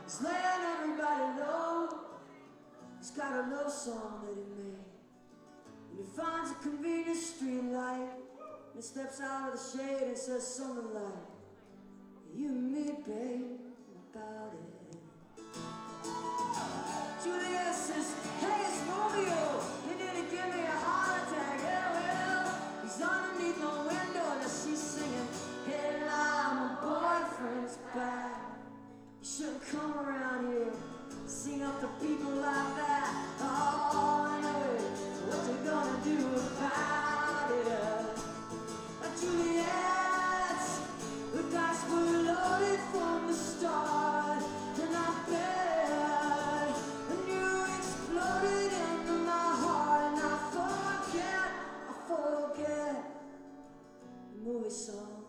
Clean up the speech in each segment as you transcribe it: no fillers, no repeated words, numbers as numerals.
He's letting everybody know he's got a love song that he made. When he finds a convenient street light, he steps out of the shade and says something like, you and me, babe, about it. Juliet says, hey, it's Romeo, you didn't give me a heart attack. Yeah, well, he's underneath my window and she's singing, hey, my boyfriend's back. You shouldn't come around here, sing up to people like that. Oh, I know it, what you gonna do about it? Juliet, the dice were loaded from the start, and I bet, and you exploded into my heart, and I forget the movie song.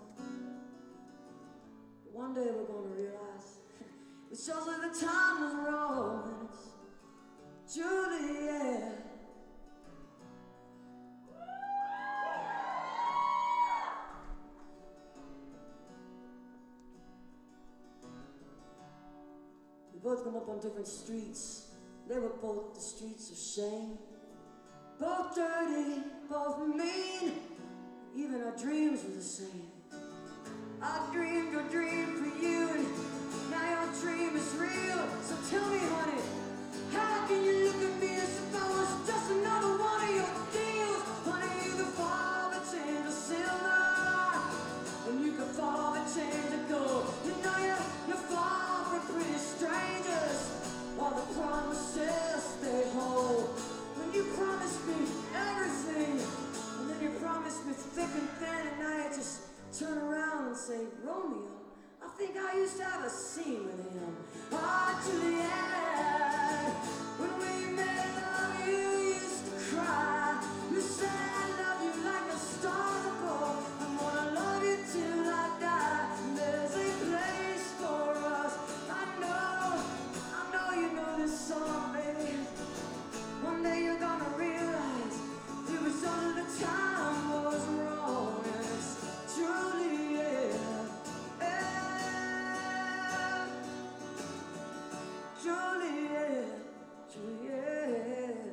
But one day we're gonna realize it shows that the time was wrong, and it's Juliet. We both come up on different streets. They were both the streets of shame. Both dirty, both mean. Even our dreams were the same. I dreamed your dream for you, and now your dream is real. So tell me, honey, how can you look at me as if I was just another one of your deals? Honey, you can fall the chains of silver, and you can fall the chains of gold. You know you fall for pretty strangers, while the promises stay whole. When you promised me everything, and then you promised me thick and thin, and now you just turn around and say, Romeo, I think I used to have a scene with him. Ah, Juliet, when we made love, you used to cry. You said I love you like the stars above. I'm gonna love you till I die. There's a place for us. I know you know this song, baby. One day you're gonna realize it was all the time was wrong. And it's Juliet. Juliet, Juliet.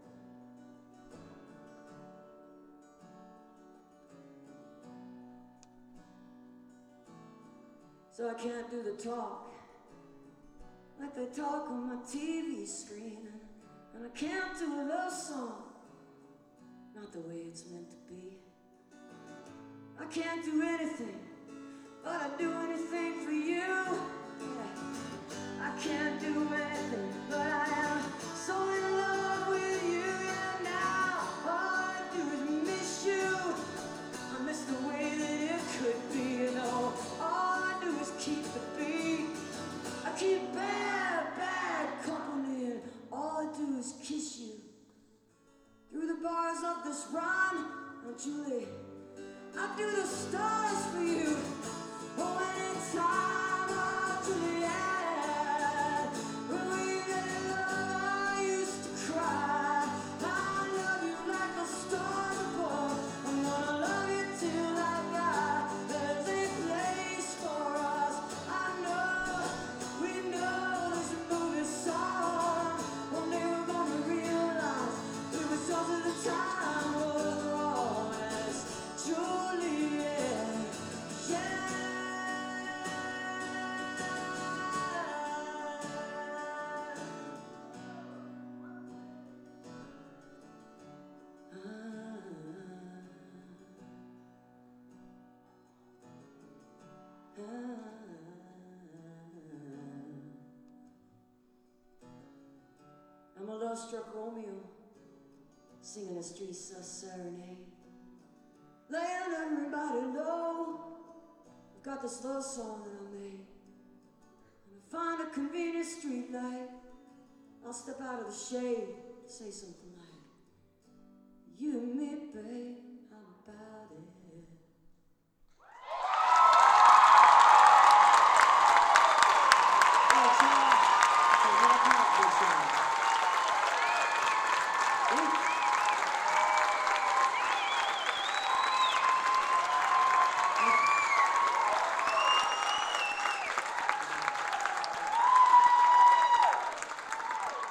So I can't do the talk like they talk on my TV screen, and I can't do a love song not the way it's meant to be. I can't do anything, but I'd do anything for you. Yeah. I can't do anything, but I am so in love with you. Yeah, now all I do is miss you. I miss the way that it could be, you know. All I do is keep the beat. I keep bad company, and all I do is kiss you through the bars of this rhyme. Oh, Julie, I do the stars for you. Oh, anytime, oh, Juliet, when we made love, I used to cry. I love you like the stars above. I'm gonna love you till I die. There's a place for us. I know, we know there's a movie song. One day we're gonna realize it was all of the time was wrong. It's Juliet, yeah. I'm a love-struck Romeo, singing a street serenade, letting everybody know I've got this love song that I made. When I find a convenient street light, I'll step out of the shade, say something like, you and me, babe, how about it?